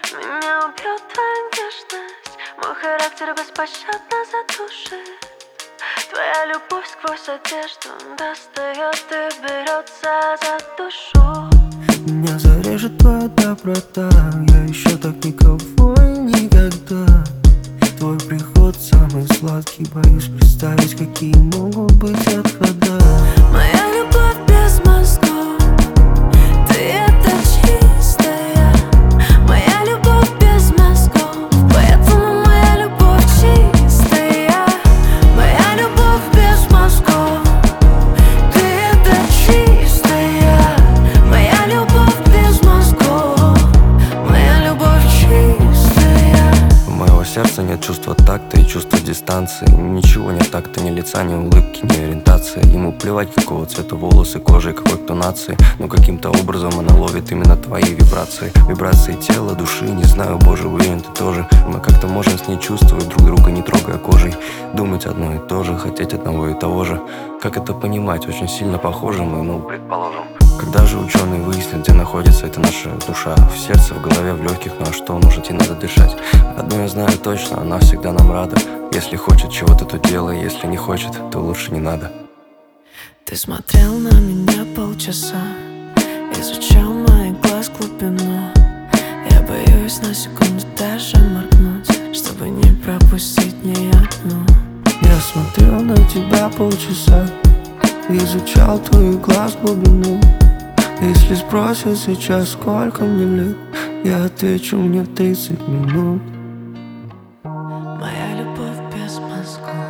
Меня убьет твоя нежность, мой характер беспощадно задушит. Твоя любовь сквозь одежду достает и берется за душу. Меня зарежет твоя доброта, я еще так никого и никогда. Твой приход самый сладкий, боюсь представить, какие могут быть отхода. Моя любовь без мозгов, ты это чистая. Моя любовь без мозгов, поэтому моя любовь чистая. Моя любовь без мозгов, ты это чистая. Моя любовь без мозгов, моя любовь чистая. У моего сердца нет чувства такта и чувства дистанции. Ничего не такта, ни лица, ни улыбки, ни ориентации. Ему плевать, какого цвета волосы, кожи, какой кто нации. Но каким-то образом она ловит именно твои вибрации. Вибрации тела, души, не знаю, боже, уверен, ты тоже. Мы как-то можем с ней чувствовать друг друга, не трогая кожей. Думать одно и то же, хотеть одного и того же. Как это понимать? Очень сильно похожи мы, ну, предположим. Когда же ученые выяснят, где находится эта наша душа? В сердце, в голове, в легких, ну а что, может, ей надо дышать? Одно я знаю точно, она всегда нам рада. Если хочет чего-то, то делай, если не хочет, то лучше не надо. Ты смотрел на меня полчаса, изучал мои глаз глубину. Я боюсь на секунду даже моргнуть, чтобы не пропустить ни одну. Я смотрел на тебя полчаса, изучал твой глаз глубину. Если спросят сейчас, сколько мне лет, я отвечу, мне 30 минут. Моя любовь без мозгов.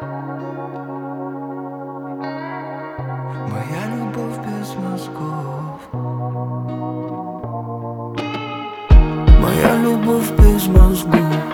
Моя любовь без мозгов. Моя любовь без мозгов.